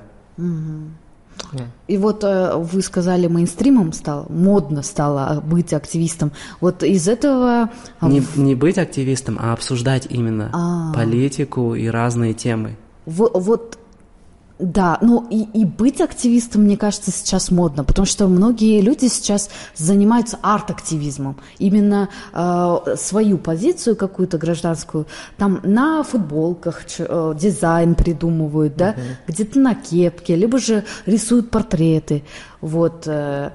И вот вы сказали, мейнстримом стало, модно стало быть активистом. Вот из этого... Не быть активистом, а обсуждать именно политику и разные темы. Вот, да, ну и быть активистом, мне кажется, сейчас модно, потому что многие люди сейчас занимаются арт-активизмом, именно свою позицию какую-то гражданскую, там на футболках дизайн придумывают, да, где-то на кепке, либо же рисуют портреты, вот.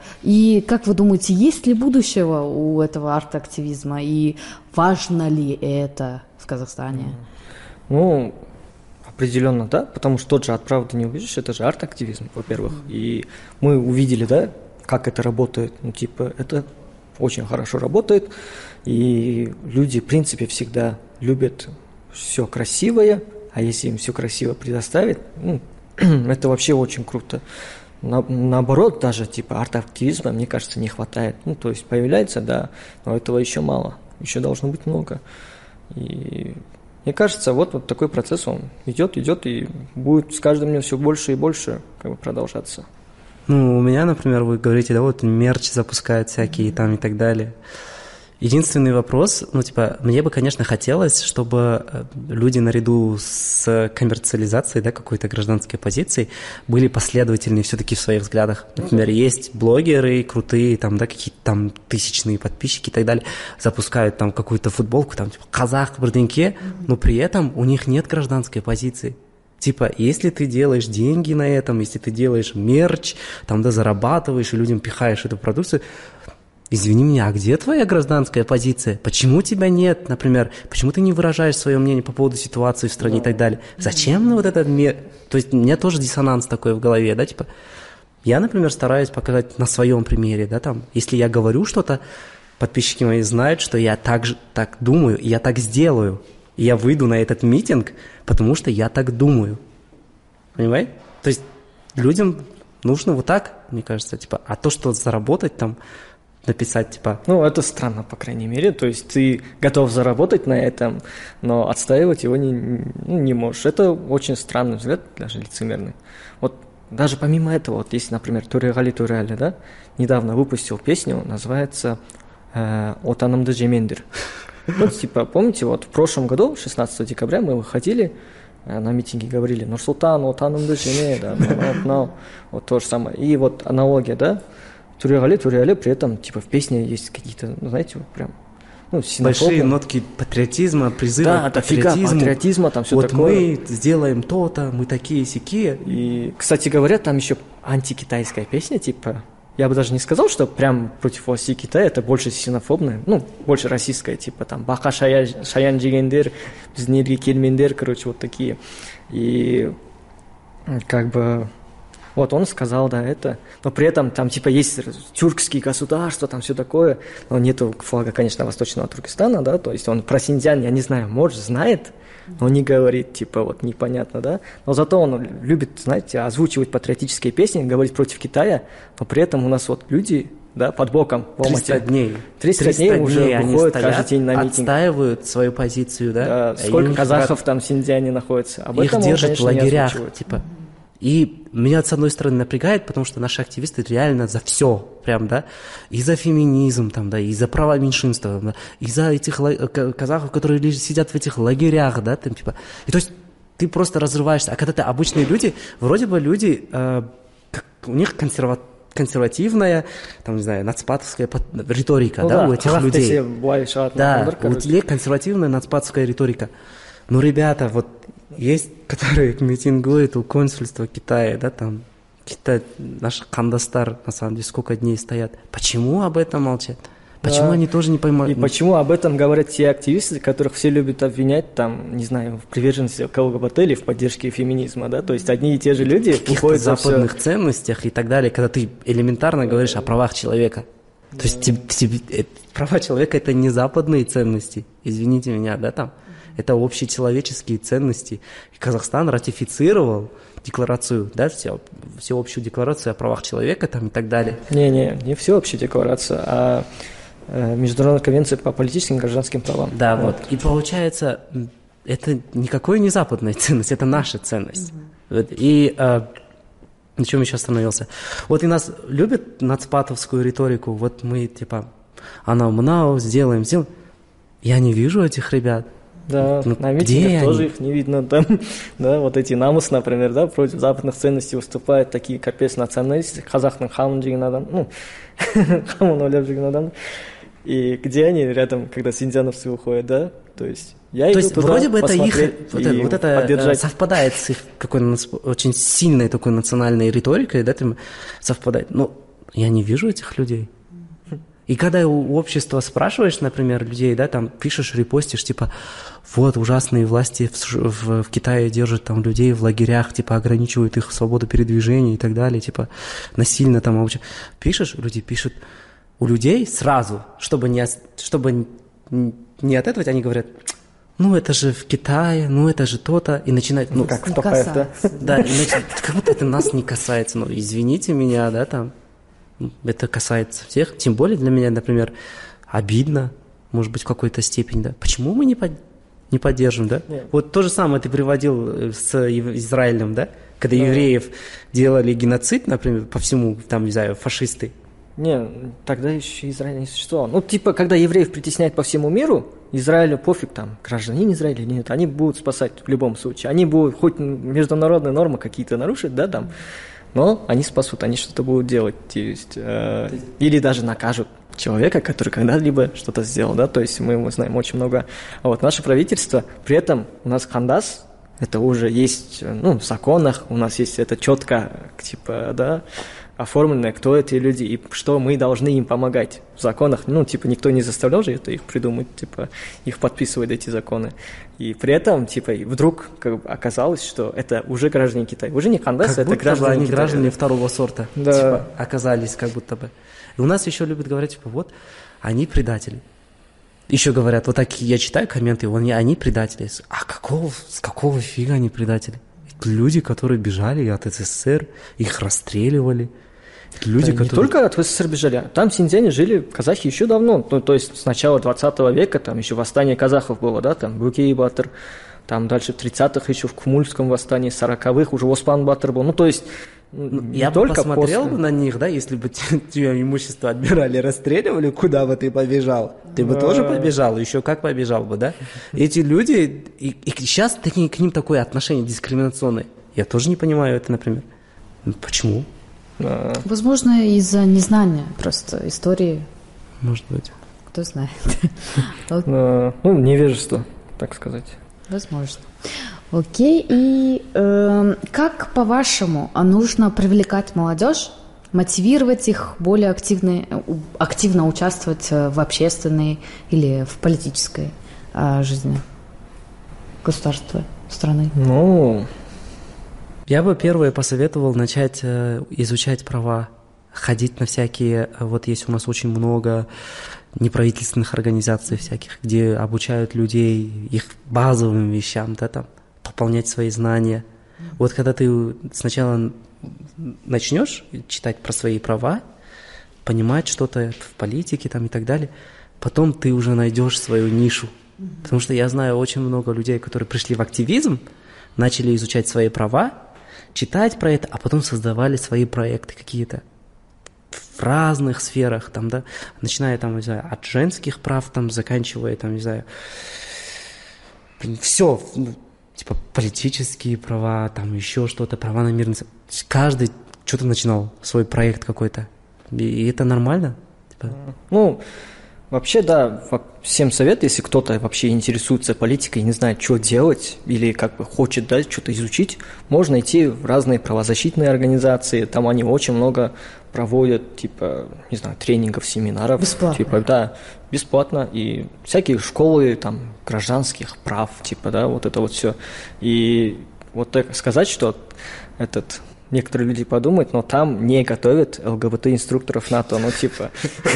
И как вы думаете, есть ли будущего у этого арт-активизма и важно ли это в Казахстане? Ну, определенно, да, потому что тот же «От правды не убежишь», это же арт-активизм, во-первых. И мы увидели, да, как это работает. Ну, типа, это очень хорошо работает. И люди, в принципе, всегда любят все красивое, а если им все красиво предоставить, ну, это вообще очень круто. Наоборот, даже типа арт-активизма, мне кажется, не хватает. Ну, то есть появляется, да, но этого еще мало. Еще должно быть много. И мне кажется, вот такой процесс, он идет, и будет с каждым днем все больше и больше как бы продолжаться. Ну, у меня, например, вы говорите, да, вот мерч запускают всякие там и так далее. Единственный вопрос, ну, типа, мне бы, конечно, хотелось, чтобы люди наряду с коммерциализацией, да, какой-то гражданской позиции были последовательны все-таки в своих взглядах. Например, есть блогеры крутые, там, да, какие-то там тысячные подписчики и так далее, запускают там какую-то футболку, там, типа, казах в Берденке, но при этом у них нет гражданской позиции. Типа, если ты делаешь деньги на этом, если ты делаешь мерч, там, да, зарабатываешь и людям пихаешь эту продукцию, извини меня, а где твоя гражданская позиция? Почему тебя нет, например? Почему ты не выражаешь свое мнение по поводу ситуации в стране и так далее? Зачем вот этот мир? То есть у меня тоже диссонанс такой в голове, да, типа. Я, например, стараюсь показать на своем примере, да, там, если я говорю что-то, подписчики мои знают, что я так думаю, и я так сделаю. И я выйду на этот митинг, потому что я так думаю. Понимаете? То есть людям нужно вот так, мне кажется, типа, а то, что заработать там, написать, типа... Ну, это странно, по крайней мере. То есть ты готов заработать на этом, но отстаивать его не можешь. Это очень странный взгляд, даже лицемерный. Вот даже помимо этого, вот если, например, Төреғали Төреәлі, да, недавно выпустил песню, называется «Отанымды жемендір». Ну, типа, помните, вот в прошлом году, 16 декабря, мы выходили на митинге, говорили «Нұрсұлтан, отанымды жеме», да, вот то же самое. И вот аналогия, да, Төреғали Төреәлі, при этом, типа, в песне есть какие-то, ну, знаете, прям, ну, большие нотки патриотизма, призыва к патриотизму. Патриотизма, там все вот такое. Мы сделаем то-то, мы такие-сякие. И, кстати говоря, там еще антикитайская песня, типа, я бы даже не сказал, что прям против власти Китая, это больше ксенофобная, ну, больше российская, типа, там, бақа шаян жегендер, біздерге келмендер, короче, вот такие. И, как бы... Вот он сказал, да, это, но при этом там типа есть тюркские государства, там все такое, но нету флага, конечно, Восточного Туркестана, да, то есть он про Синьцзянь, я не знаю, может, знает, но не говорит, типа, вот непонятно, да, но зато он любит, знаете, озвучивать патриотические песни, говорить против Китая, но при этом у нас вот люди, да, под боком в Алмате. 300 дней уже выходят каждый день на митинг. Отстаивают свою позицию, да? Сколько казахов там в Синьцзяне находится, об их этом держат он, конечно, в лагерях, не типа. И меня, с одной стороны, напрягает, потому что наши активисты реально за все, прям, да, и за феминизм, там, да, и за права меньшинства, да, и за этих казахов, которые сидят в этих лагерях, да, там, типа. И то есть ты просто разрываешься. А когда ты обычные люди, вроде бы люди, у них консервативная, там, не знаю, нацпатовская риторика, ну, да, у этих людей. Да, у людей консервативная нацпатовская риторика. Ну, ребята, вот есть, которые митингуют у консульства Китая, да, там, Китай, наш Кандастар, на самом деле, сколько дней стоят. Почему об этом молчат? Почему они тоже не поймают? И почему об этом говорят те активисты, которых все любят обвинять, там, не знаю, в приверженности к ЛГБТ или в поддержке феминизма, да? То есть одни и те же люди в западных ценностях и так далее, когда ты элементарно говоришь о правах человека. То есть права человека – это не западные ценности, извините меня, да, там. Это общечеловеческие ценности. И Казахстан ратифицировал декларацию, да, всеобщую декларацию о правах человека там, и так далее. Не всеобщая декларация, а Международная конвенция по политическим и гражданским правам. Да, вот. И получается, это никакой не западная ценность, это наша ценность. Вот. И на чем еще остановился? Вот и нас любят нацпатовскую риторику, вот мы типа анау-мнау, сделаем. Я не вижу этих ребят. Да, на митингах тоже их не видно. Там, да, вот эти намус, например, да, против западных ценностей выступают такие капец националисты, казахтың хамын жеген адам, ну, хамын ойлап жүрген адам. И где они рядом, когда синдзяновцы уходят, да? То есть я иду туда вроде бы это их, вот это совпадает с их какой-то очень сильной такой национальной риторикой, да, там совпадает. Но я не вижу этих людей. И когда у общества спрашиваешь, например, людей, да, там пишешь, репостишь, типа, вот ужасные власти в Китае держат там людей в лагерях, типа, ограничивают их свободу передвижения и так далее, типа, насильно там обучают. Пишешь, люди пишут, у людей сразу, чтобы не отэтовать, они говорят, ну это же в Китае, ну это же то-то, и начинают, ну как в Токаев, да? Да, как будто это нас не касается, ну извините меня, да, там. Это касается всех, тем более для меня, например, обидно, может быть, в какой-то степени, да. Почему мы не поддержим, да? Нет. Вот то же самое ты приводил с Израилем, да? Когда евреев делали геноцид, например, по всему, там, не знаю, фашисты. Не, тогда еще Израиль не существовал. Ну, типа, когда евреев притесняют по всему миру, Израилю пофиг, там, гражданин Израиля или нет, они будут спасать в любом случае. Они будут, хоть международные нормы какие-то нарушить, да, там, но они спасут, они что-то будут делать, то есть, или даже накажут человека, который когда-либо что-то сделал, да, то есть мы знаем очень много. А вот наше правительство, при этом у нас Кандас, это уже есть, ну, в законах, у нас есть это четко, типа, да, оформленное, кто эти люди и что мы должны им помогать. В законах, ну, типа, никто не заставлял же это их придумать, типа, их подписывают эти законы. И при этом, типа, вдруг как бы оказалось, что это уже граждане Китая. Уже не Кандас, это граждане они Китая. Граждане второго сорта, да. Типа, оказались как будто бы. И у нас еще любят говорить, типа, вот, они предатели. Еще говорят, вот такие, я читаю комменты, они предатели. А с какого фига они предатели? Это люди, которые бежали от СССР, их расстреливали. Люди, да, которые... Не только от СССР бежали, там в Синьцзяне жили казахи еще давно, ну, то есть с начала 20 века, там еще восстание казахов было, да, там Бөкей Батыр, там дальше в 30-х еще в Кумульском восстании, 40-х уже Оспан Батыр был, ну, то есть я бы посмотрел бы на них, да, если бы тебе имущество отбирали, расстреливали, куда бы ты побежал? Ты бы тоже побежал, еще как побежал бы, да? Эти люди, и сейчас к ним такое отношение дискриминационное. Я тоже не понимаю это, например. Почему? Возможно, из-за незнания просто истории. Может быть. Кто знает. Ну, невежество, так сказать. Возможно. Окей. И как, по-вашему, нужно привлекать молодежь, мотивировать их более активно участвовать в общественной или в политической жизни государства, страны? Ну... Я бы первое посоветовал начать изучать права, ходить на всякие, вот есть у нас очень много неправительственных организаций всяких, где обучают людей их базовым вещам, да, там, пополнять свои знания. Вот когда ты сначала начнешь читать про свои права, понимать что-то в политике там, и так далее, потом ты уже найдешь свою нишу. Потому что я знаю очень много людей, которые пришли в активизм, начали изучать свои права, читать про это, а потом создавали свои проекты какие-то в разных сферах, там, да, начиная там, не знаю, от женских прав, там, заканчивая, там, не знаю, все, типа политические права, там еще что-то, права на мирный... Каждый что-то начинал, свой проект какой-то. И это нормально? Типа... Ну, вообще, да, всем совет, если кто-то вообще интересуется политикой и не знает, что делать, или как бы хочет, да, что-то изучить, можно идти в разные правозащитные организации, там они очень много проводят, типа, не знаю, тренингов, семинаров. Бесплатно. Типа, да, бесплатно, и всякие школы, там, гражданских прав, типа, да, вот это вот все. И вот так сказать, что некоторые люди подумают, но там не готовят ЛГБТ-инструкторов НАТО, ну, типа,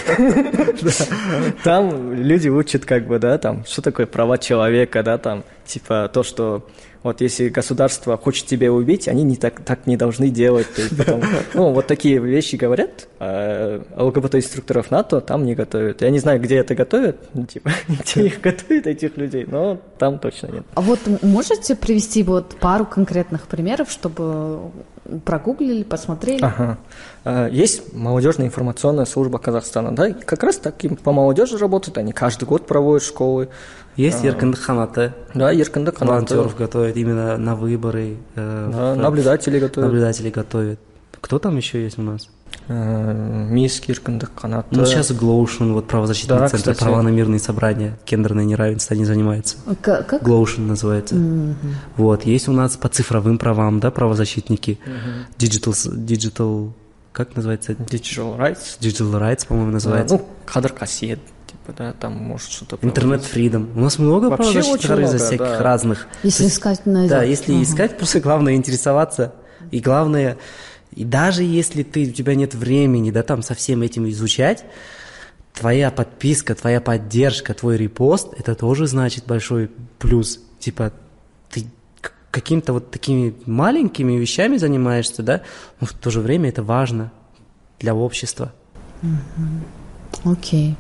там люди учат, как бы, да, там, что такое права человека, да, там, типа, то, что вот если государство хочет тебя убить, они так не должны делать. Ну, вот такие вещи говорят, а ЛГБТ-инструкторов НАТО там не готовят. Я не знаю, где это готовят, типа, где их готовят, этих людей, но там точно нет. А вот можете привести вот пару конкретных примеров, чтобы прогуглили, посмотрели? Ага. Есть молодежная информационная служба Казахстана, да, как раз так по молодежи работают, они каждый год проводят школы. Есть Еркіндік қанаты. Да, Еркіндік қанаты. Волонтеров готовят именно на выборы. Да, наблюдатели готовят. Наблюдатели готовят. Кто там еще есть у нас? МИС, Еркіндік қанаты. Ну, сейчас Глоушен, вот правозащитный да, центр, кстати. права на мирные собрания, гендерное неравенство, они занимаются. Как? Глоушен называется. Вот, есть у нас по цифровым правам, да, правозащитники. Digital, как называется? Digital Rights. Digital Rights, по-моему, называется. Ну, Кадр Кассет, типа, да, там может что-то... Интернет Freedom. У нас много Вообще правозащитных очень организаций много, всяких да. разных. Если искать, найдёт. Да, если искать, просто главное интересоваться. И главное, и даже если у тебя нет времени, да, там со всем этим изучать, твоя подписка, твоя поддержка, твой репост, это тоже значит большой плюс. Типа, ты какими-то вот такими маленькими вещами занимаешься, да, но в то же время это важно для общества. Окей.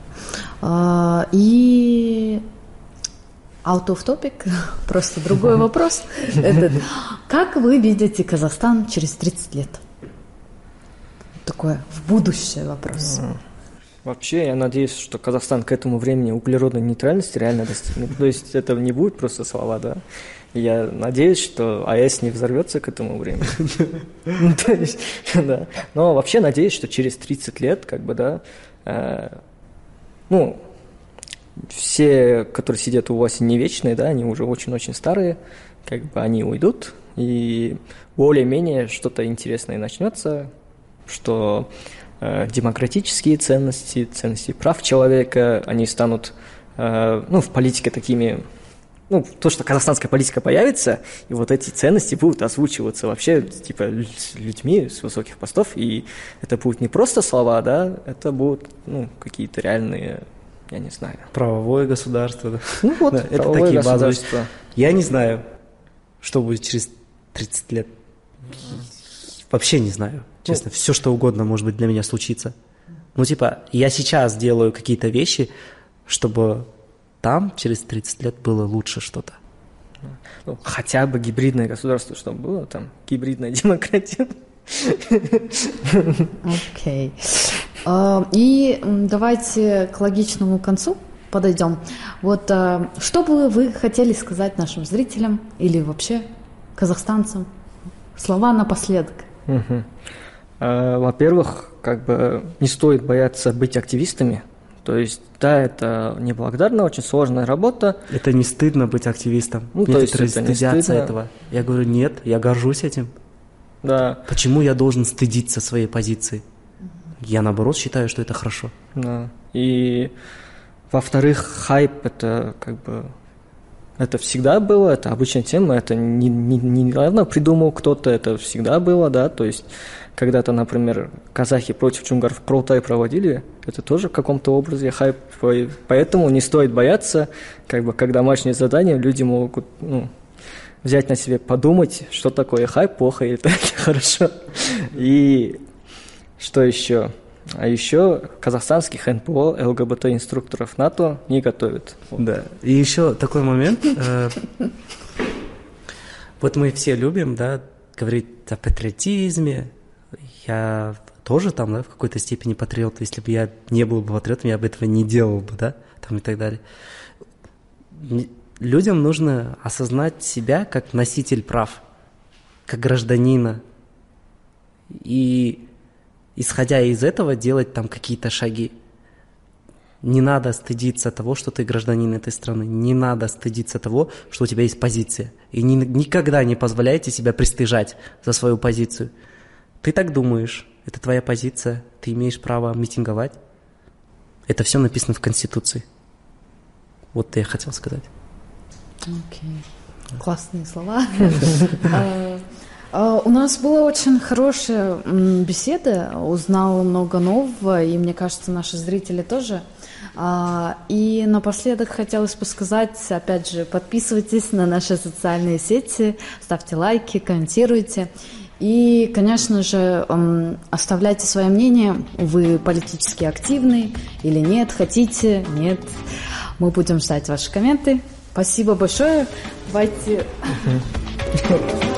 И out of topic, просто другой вопрос. Как вы видите Казахстан через 30 лет? Такой в будущее вопрос. Вообще, я надеюсь, что Казахстан к этому времени углеродной нейтральности реально достигнет. То есть это не будет просто слова, да. Я надеюсь, что АЭС не взорвется к этому времени. То есть, да. Но вообще надеюсь, что через 30 лет, как бы, да, ну, все, которые сидят у власти, не вечные, да, они уже очень-очень старые, как бы они уйдут, и более-менее что-то интересное начнется, что демократические ценности, ценности прав человека, они станут, ну, в политике такими, ну, то, что казахстанская политика появится, и вот эти ценности будут озвучиваться вообще, типа, людьми с высоких постов, и это будут не просто слова, да, это будут, ну, какие-то реальные, я не знаю. Правовое государство, да. Ну вот, да, это такие базовые. Я не знаю, что будет через 30 лет. Вообще не знаю, честно. Все, что угодно может быть для меня случиться. Ну, типа, я сейчас делаю какие-то вещи, чтобы там через 30 лет было лучше что-то. Ну, хотя бы гибридное государство, чтобы было, там, гибридная демократия. Окей. И давайте к логичному концу подойдем. Вот что бы вы хотели сказать нашим зрителям или вообще казахстанцам? Слова напоследок. Во-первых, как бы не стоит бояться быть активистами. То есть, да, это неблагодарная, очень сложная работа. Это не стыдно быть активистом. Ну, то есть это не стыдятся стыдно. этого. Я говорю, нет, я горжусь этим. Да. Почему я должен стыдиться своей позиции? Я, наоборот, считаю, что это хорошо. Да. И, во-вторых, хайп – это как бы… Это всегда было, это обычная тема, это не недавно придумал кто-то, это всегда было, да, то есть когда-то, например, казахи против чунгаров Курултай проводили, это тоже в каком-то образе хайп, поэтому не стоит бояться, как бы, когда матчные задания, люди могут, ну, взять на себя, подумать, что такое хайп, плохо или так, хорошо. И что еще? А еще казахстанских НПО ЛГБТ-инструкторов НАТО не готовят. Да. И еще такой момент. Вот мы все любим, да, говорить о патриотизме. Я тоже там, да, в какой-то степени патриот. Если бы я не был бы патриотом, я бы этого не делал бы, да, там и так далее. людям нужно осознать себя как носитель прав, как гражданина. И, исходя из этого, делать там какие-то шаги. Не надо стыдиться того, что ты гражданин этой страны. Не надо стыдиться того, что у тебя есть позиция. И никогда не позволяйте себя пристыжать за свою позицию. Ты так думаешь, это твоя позиция, ты имеешь право митинговать. Это все написано в Конституции. Вот я хотел сказать. Окей. Классные слова. У нас была очень хорошая беседа, узнала много нового, и мне кажется, наши зрители тоже. И напоследок хотелось бы сказать, опять же, подписывайтесь на наши социальные сети, ставьте лайки, комментируйте. И, конечно же, оставляйте свое мнение, вы политически активны или нет, хотите, нет. Мы будем ждать ваши комменты. Спасибо большое. Давайте...